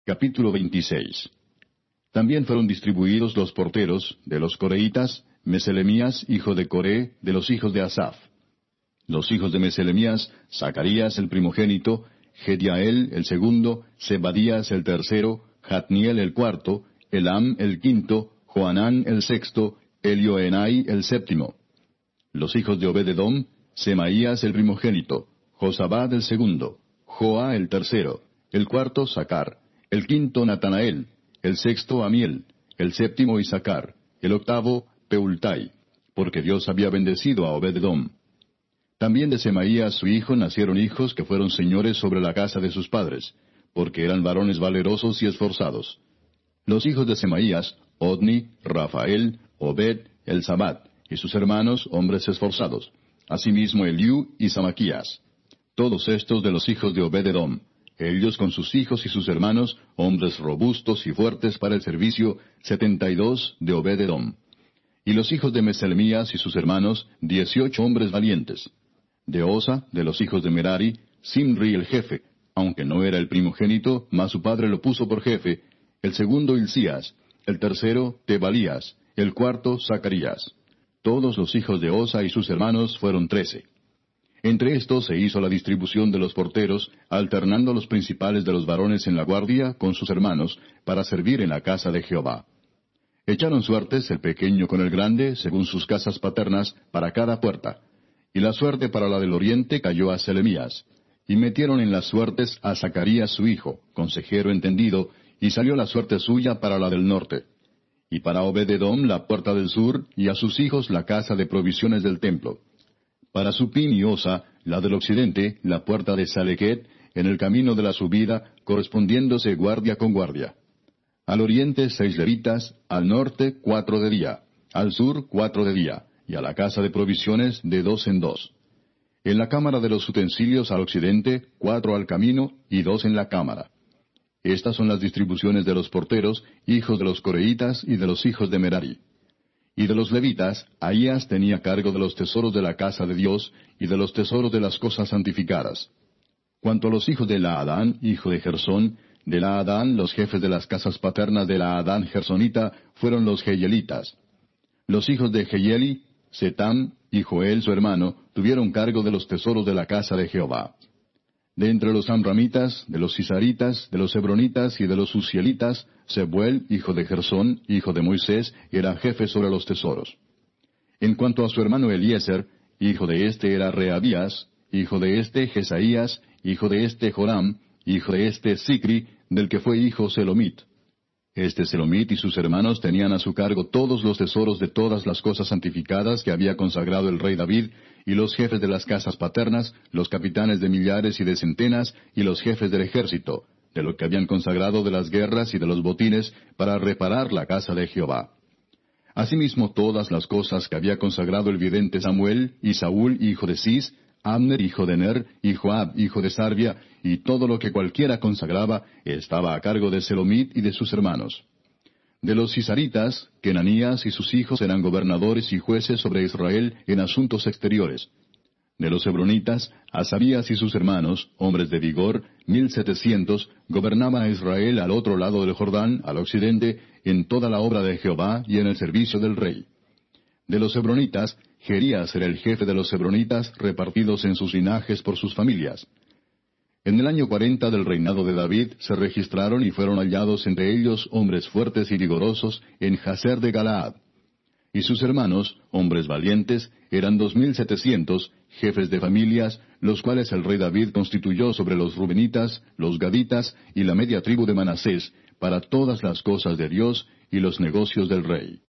Capítulo 26. También fueron distribuidos los porteros de los coreitas, Meselemías, hijo de Coré, de los hijos de Asaph. Los hijos de Meselemías, Zacarías el primogénito, Jediael el segundo, Zebadías el tercero, Jatniel el cuarto, Elam el quinto, Johanán el sexto, Elioenai el séptimo. Los hijos de Obed-edom, Semaías el primogénito, Josabad el segundo, Joa el tercero, el cuarto Sacar, el quinto Natanael, el sexto Amiel, el séptimo Isacar, el octavo Peultai, porque Dios había bendecido a Obed-edom. También de Semaías su hijo nacieron hijos que fueron señores sobre la casa de sus padres, porque eran varones valerosos y esforzados. Los hijos de Semaías, Odni, Rafael, Obed, Elzabad, y sus hermanos, hombres esforzados. Asimismo Eliú y Samaquías. Todos estos de los hijos de Obed-edom, ellos con sus hijos y sus hermanos, hombres robustos y fuertes para el servicio, 72 de Obed-edom. Y los hijos de Meselemías y sus hermanos, 18 hombres valientes. De Osa, de los hijos de Merari, Simri el jefe, aunque no era el primogénito, mas su padre lo puso por jefe, el segundo Hilcías, el tercero Tebalías, el cuarto Zacarías. Todos los hijos de Osa y sus hermanos fueron 13. Entre estos se hizo la distribución de los porteros, alternando los principales de los varones en la guardia con sus hermanos, para servir en la casa de Jehová. Echaron suertes el pequeño con el grande, según sus casas paternas, para cada puerta. Y la suerte para la del oriente cayó a Selemías. Y metieron en las suertes a Zacarías su hijo, consejero entendido, y salió la suerte suya para la del norte. Y para Obed-edom la puerta del sur, y a sus hijos la casa de provisiones del templo. Para Supim y Osa, la del occidente, la puerta de Salequet, en el camino de la subida, correspondiéndose guardia con guardia. Al oriente 6 levitas, al norte 4 de día, al sur 4 de día, y a la casa de provisiones de 2 en 2. En la cámara de los utensilios al occidente, 4 al camino, y 2 en la cámara. Estas son las distribuciones de los porteros, hijos de los coreitas y de los hijos de Merari. Y de los levitas, Ahías tenía cargo de los tesoros de la casa de Dios, y de los tesoros de las cosas santificadas. Cuanto a los hijos de Laadán, hijo de Gersón, de Laadán los jefes de las casas paternas de Laadán Gersonita fueron los Jeyelitas. Los hijos de Jeyeli, Setam y Joel su hermano, tuvieron cargo de los tesoros de la casa de Jehová. De entre los amramitas, de los cisaritas, de los hebronitas y de los uzielitas, Sebuel, hijo de Gersón, hijo de Moisés, era jefe sobre los tesoros. En cuanto a su hermano Eliezer, hijo de este era Reabías, hijo de este Jesaías, hijo de este Joram, hijo de este Sicri, del que fue hijo Selomit. Este Selomit y sus hermanos tenían a su cargo todos los tesoros de todas las cosas santificadas que había consagrado el rey David, y los jefes de las casas paternas, los capitanes de millares y de centenas, y los jefes del ejército, de lo que habían consagrado de las guerras y de los botines, para reparar la casa de Jehová. Asimismo todas las cosas que había consagrado el vidente Samuel, y Saúl hijo de Cis, Abner hijo de Ner, y Joab hijo de Sarvia, y todo lo que cualquiera consagraba, estaba a cargo de Selomit y de sus hermanos. De los cisaritas, Kenanías y sus hijos eran gobernadores y jueces sobre Israel en asuntos exteriores. De los hebronitas, Asabías y sus hermanos, hombres de vigor, 1700, gobernaban a Israel al otro lado del Jordán, al occidente, en toda la obra de Jehová y en el servicio del rey. De los hebronitas, Jerías era el jefe de los hebronitas, repartidos en sus linajes por sus familias. En el año 40 del reinado de David se registraron y fueron hallados entre ellos hombres fuertes y vigorosos en Jazer de Galaad. Y sus hermanos, hombres valientes, eran 2700, jefes de familias, los cuales el rey David constituyó sobre los rubenitas, los gaditas y la media tribu de Manasés, para todas las cosas de Dios y los negocios del rey.